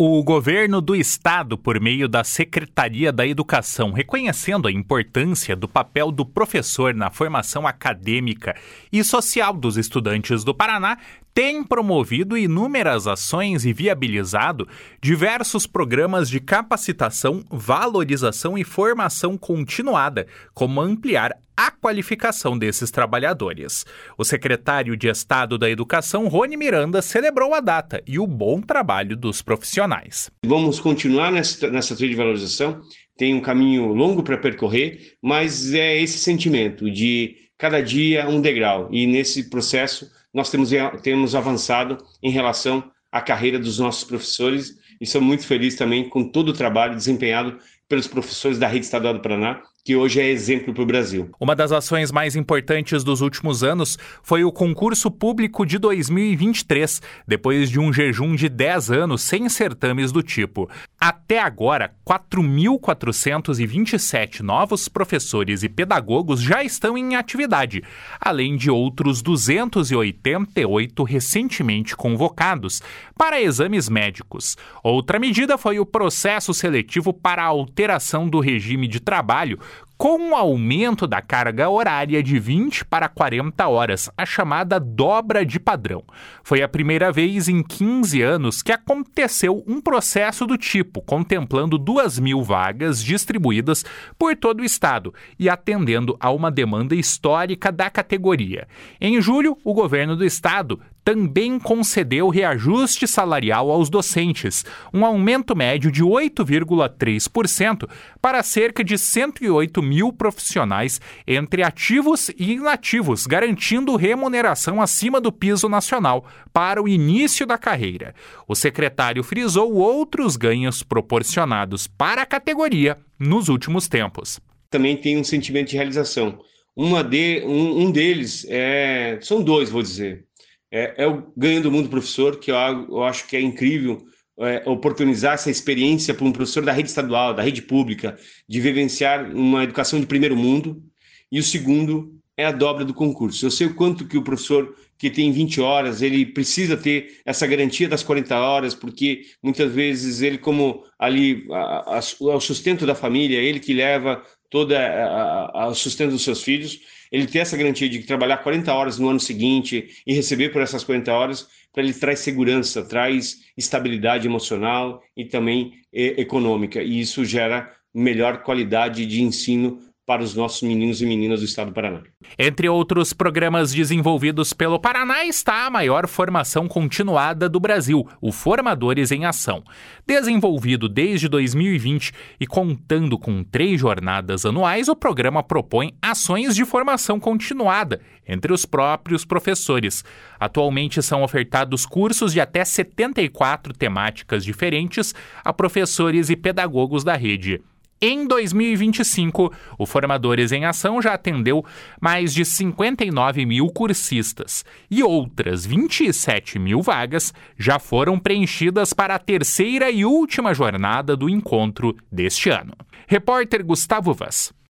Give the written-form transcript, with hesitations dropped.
O governo do estado, por meio da Secretaria da Educação, reconhecendo a importância do papel do professor na formação acadêmica e social dos estudantes do Paraná, tem promovido inúmeras ações e viabilizado diversos programas de capacitação, valorização e formação continuada, como ampliar a qualificação desses trabalhadores. O secretário de Estado da Educação, Rony Miranda, celebrou a data e o bom trabalho dos profissionais. Vamos continuar nessa trilha de valorização, tem um caminho longo para percorrer, mas é esse sentimento de cada dia um degrau, e nesse processo nós temos avançado em relação à carreira dos nossos professores, e sou muito feliz também com todo o trabalho desempenhado pelos professores da Rede Estadual do Paraná, que hoje é exemplo para o Brasil. Uma das ações mais importantes dos últimos anos foi o concurso público de 2023, depois de um jejum de 10 anos sem certames do tipo. Até agora, 4.427 novos professores e pedagogos já estão em atividade, além de outros 288 recentemente convocados para exames médicos. Outra medida foi o processo seletivo para a alteração do regime de trabalho, com um aumento da carga horária de 20 para 40 horas, a chamada dobra de padrão. Foi a primeira vez em 15 anos que aconteceu um processo do tipo, contemplando 2.000 vagas distribuídas por todo o estado e atendendo a uma demanda histórica da categoria. Em julho, o governo do estado também concedeu reajuste salarial aos docentes, um aumento médio de 8,3% para cerca de 108 mil profissionais entre ativos e inativos, garantindo remuneração acima do piso nacional para o início da carreira. O secretário frisou outros ganhos proporcionados para a categoria nos últimos tempos. Também tem um sentimento de realização. Um deles, são dois, vou dizer. É o ganho do mundo professor, que eu acho que é incrível oportunizar essa experiência para um professor da rede estadual, da rede pública, de vivenciar uma educação de primeiro mundo. E o segundo é a dobra do concurso. Eu sei o quanto que o professor que tem 20 horas, ele precisa ter essa garantia das 40 horas, porque muitas vezes ele, como ali o sustento da família, ele que leva todo o sustento dos seus filhos, ele ter essa garantia de trabalhar 40 horas no ano seguinte e receber por essas 40 horas, para ele traz segurança, traz estabilidade emocional e também econômica. E isso gera melhor qualidade de ensino para os nossos meninos e meninas do estado do Paraná. Entre outros programas desenvolvidos pelo Paraná está a maior formação continuada do Brasil, o Formadores em Ação. Desenvolvido desde 2020 e contando com 3 jornadas anuais, o programa propõe ações de formação continuada entre os próprios professores. Atualmente são ofertados cursos de até 74 temáticas diferentes a professores e pedagogos da rede. Em 2025, o Formadores em Ação já atendeu mais de 59 mil cursistas e outras 27 mil vagas já foram preenchidas para a terceira e última jornada do encontro deste ano. Repórter Gustavo Vaz.